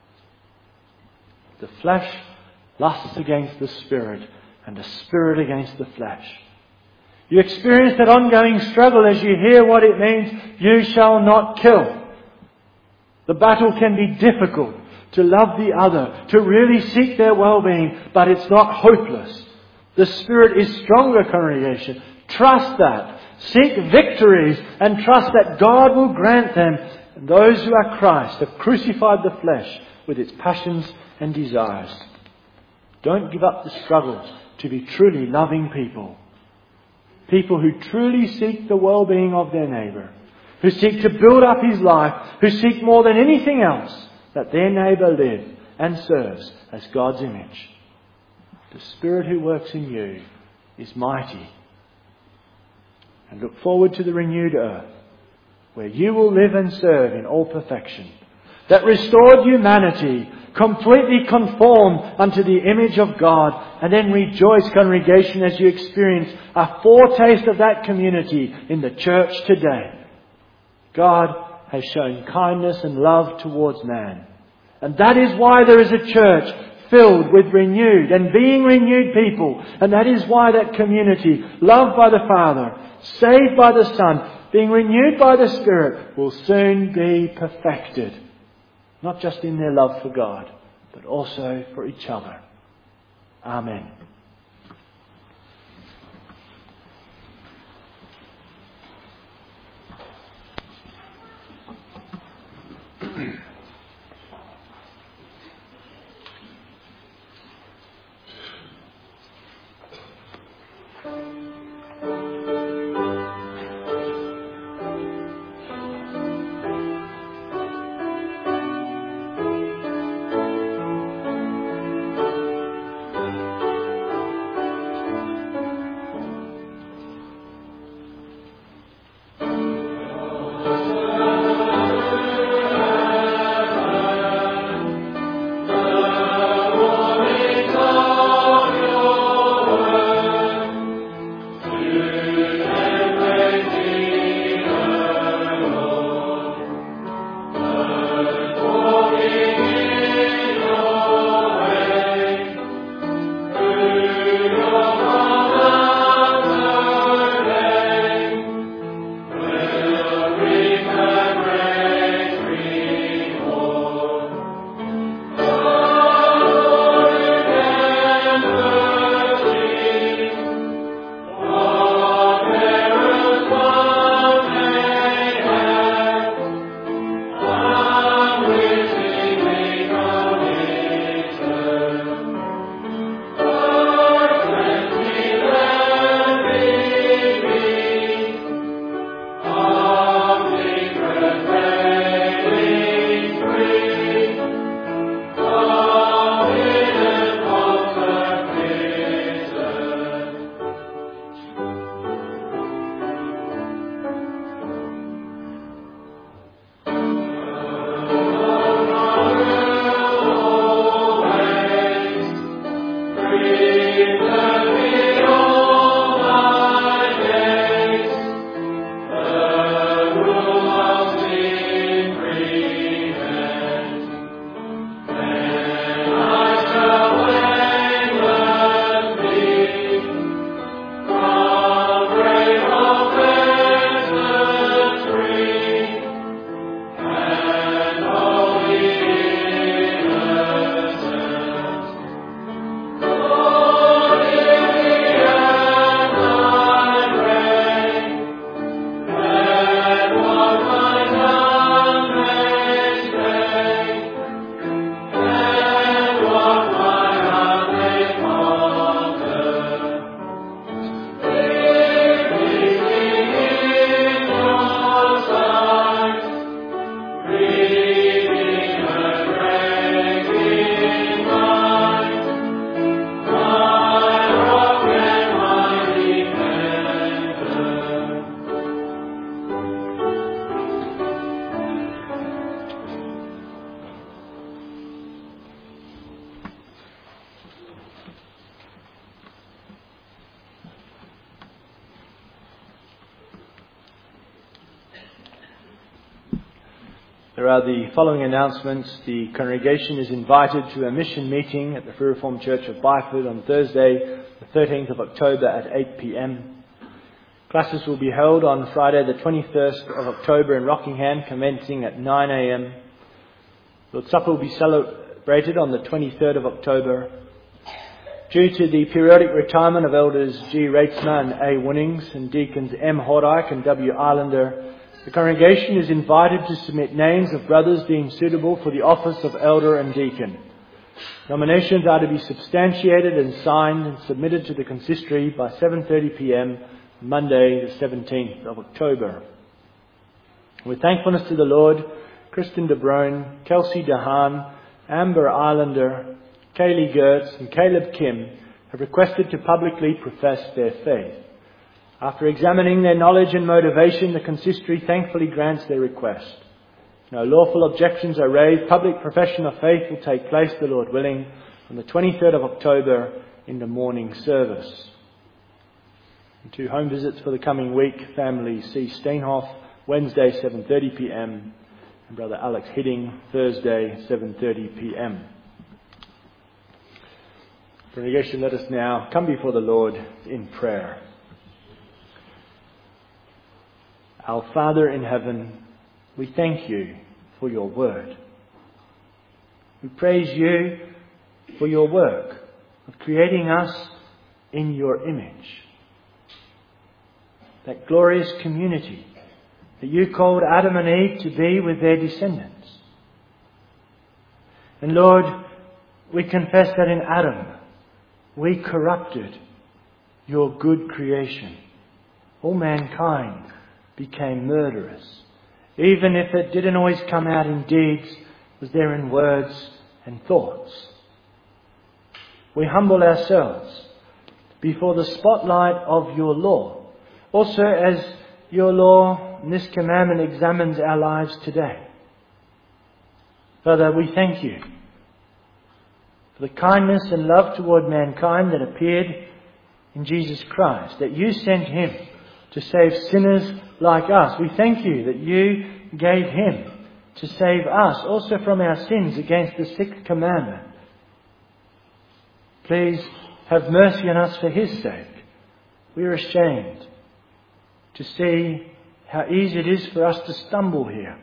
The flesh lusts against the Spirit, and the Spirit against the flesh. You experience that ongoing struggle as you hear what it means, you shall not kill. The battle can be difficult, to love the other, to really seek their well-being, but it's not hopeless. The Spirit is stronger, congregation. Trust that. Seek victories and trust that God will grant them. And those who are Christ have crucified the flesh with its passions and desires. Don't give up the struggle to be truly loving people. People who truly seek the well-being of their neighbour, who seek to build up his life, who seek more than anything else that their neighbour live and serves as God's image. The Spirit who works in you is mighty. And look forward to the renewed earth, where you will live and serve in all perfection. That restored humanity, completely conformed unto the image of God, and then rejoice, congregation, as you experience a foretaste of that community in the church today. God has shown kindness and love towards man. And that is why there is a church filled with renewed and being renewed people. And that is why that community, loved by the Father, saved by the Son, being renewed by the Spirit, will soon be perfected. Not just in their love for God, but also for each other. Amen. There are the following announcements. The congregation is invited to a mission meeting at the Free Reformed Church of Byford on Thursday, the thirteenth of October at eight p.m. Classes will be held on Friday the twenty-first of October in Rockingham, commencing at nine a.m. Lord's Supper will be celebrated on the twenty-third of October. Due to the periodic retirement of Elders G. Reitzma and A. Winnings and Deacons M. Hordyke and W. Islander, the congregation is invited to submit names of brothers deemed suitable for the office of elder and deacon. Nominations are to be substantiated and signed and submitted to the consistory by seven thirty p.m. Monday the seventeenth of October. With thankfulness to the Lord, Kristen De Bruyne, Kelsey DeHaan, Amber Islander, Kaylee Gertz and Caleb Kim have requested to publicly profess their faith. After examining their knowledge and motivation, the consistory thankfully grants their request. No lawful objections are raised. Public profession of faith will take place, the Lord willing, on the twenty-third of October in the morning service. And two home visits for the coming week. Family C. Steinhoff, Wednesday, seven thirty p.m. and Brother Alex Hidding, Thursday, seven thirty p.m. Congregation, let us now come before the Lord in prayer. Our Father in heaven, we thank you for your word. We praise you for your work of creating us in your image. That glorious community that you called Adam and Eve to be with their descendants. And Lord, we confess that in Adam we corrupted your good creation. All mankind became murderous. Even if it didn't always come out in deeds, it was there in words and thoughts. We humble ourselves before the spotlight of your law. Also, as your law and this commandment examines our lives today. Father, we thank you for the kindness and love toward mankind that appeared in Jesus Christ, that you sent him to save sinners like us. We thank you that you gave him to save us also from our sins against the sixth commandment. Please have mercy on us for his sake. We are ashamed to see how easy it is for us to stumble here.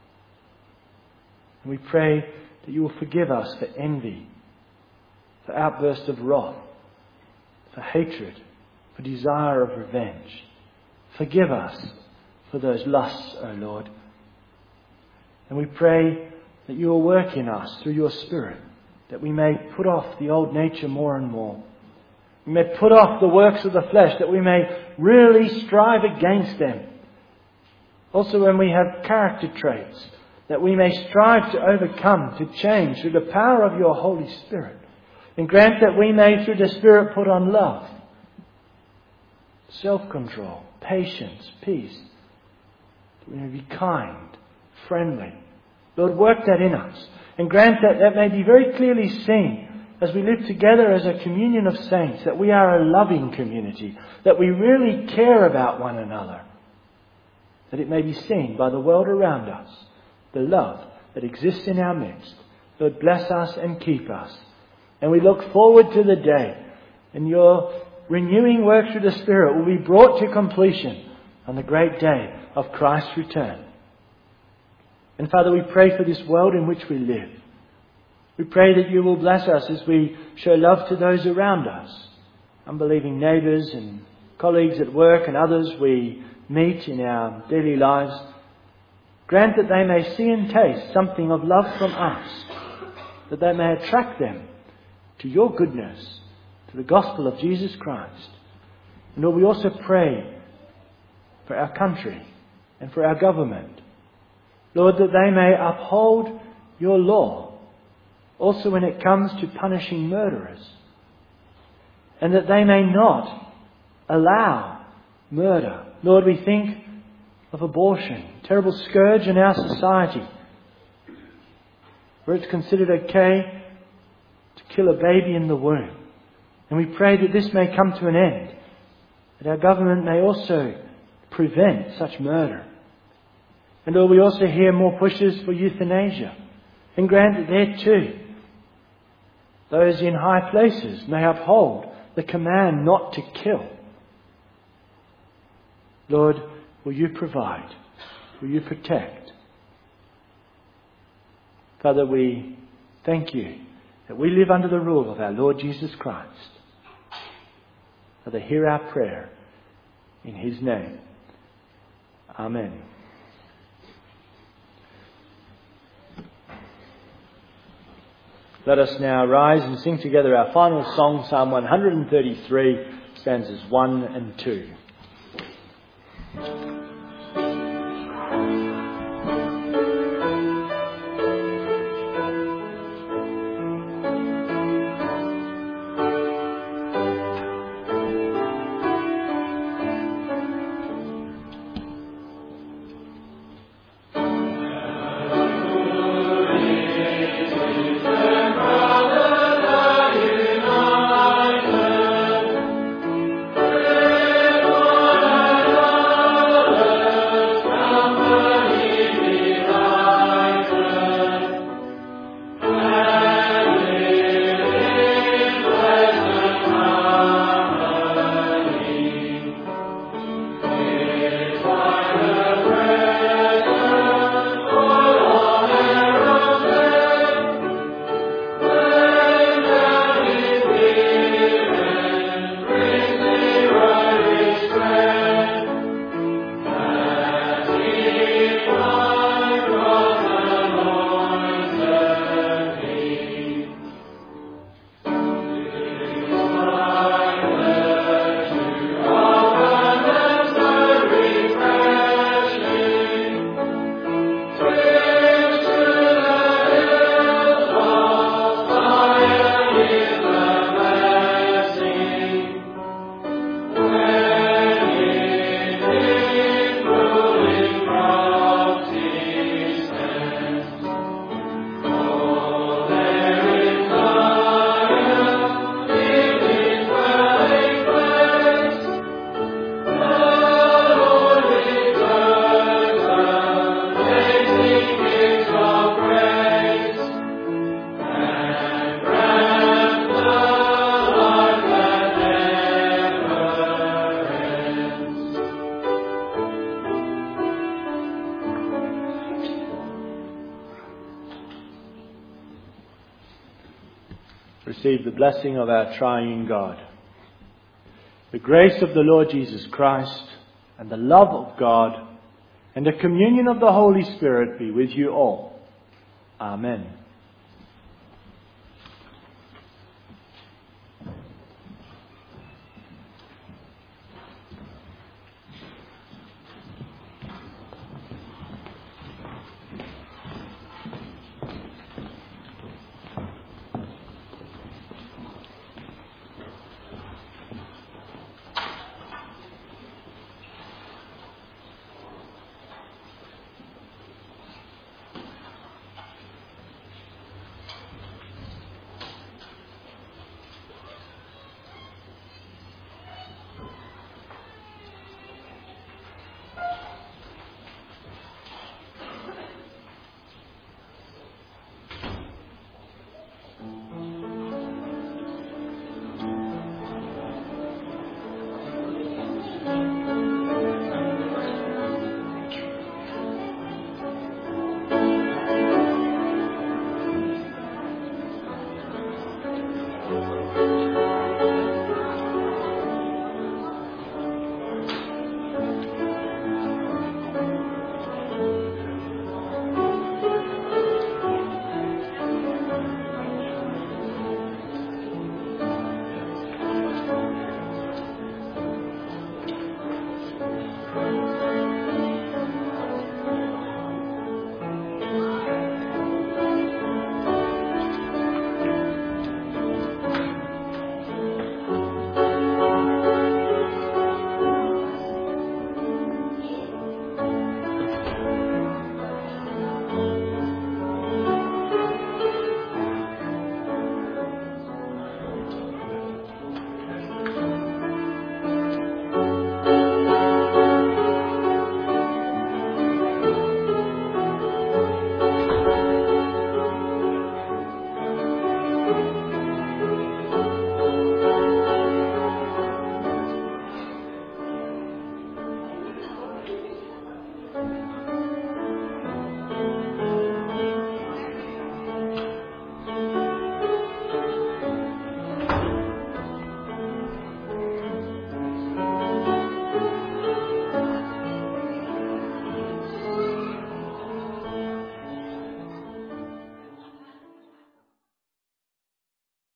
And we pray that you will forgive us for envy, for outbursts of wrath, for hatred, for desire of revenge. Forgive us for those lusts, O Lord. And we pray that you will work in us through your Spirit, that we may put off the old nature more and more. We may put off the works of the flesh, that we may really strive against them. Also when we have character traits, that we may strive to overcome, to change through the power of your Holy Spirit. And grant that we may through the Spirit put on love, self-control, patience, peace. That we may be kind, friendly. Lord, work that in us. And grant that that may be very clearly seen as we live together as a communion of saints. That we are a loving community. That we really care about one another. That it may be seen by the world around us. The love that exists in our midst. Lord, bless us and keep us. And we look forward to the day and your renewing work through the Spirit will be brought to completion on the great day of Christ's return. And Father, we pray for this world in which we live. We pray that you will bless us as we show love to those around us, unbelieving neighbours and colleagues at work and others we meet in our daily lives. Grant that they may see and taste something of love from us, that they may attract them to your goodness, to the gospel of Jesus Christ. And Lord, we also pray for our country and for our government. Lord, that they may uphold your law, also when it comes to punishing murderers. And that they may not allow murder. Lord, we think of abortion, terrible scourge in our society, where it's considered okay to kill a baby in the womb. And we pray that this may come to an end, that our government may also prevent such murder. And Lord, we also hear more pushes for euthanasia. And grant that there too, those in high places may uphold the command not to kill. Lord, will you provide? Will you protect? Father, we thank you that we live under the rule of our Lord Jesus Christ. Father, hear our prayer in His name. Amen. Let us now rise and sing together our final song, Psalm one thirty-three, stanzas one and two. Receive the blessing of our triune God. The grace of the Lord Jesus Christ and the love of God and the communion of the Holy Spirit be with you all. Amen.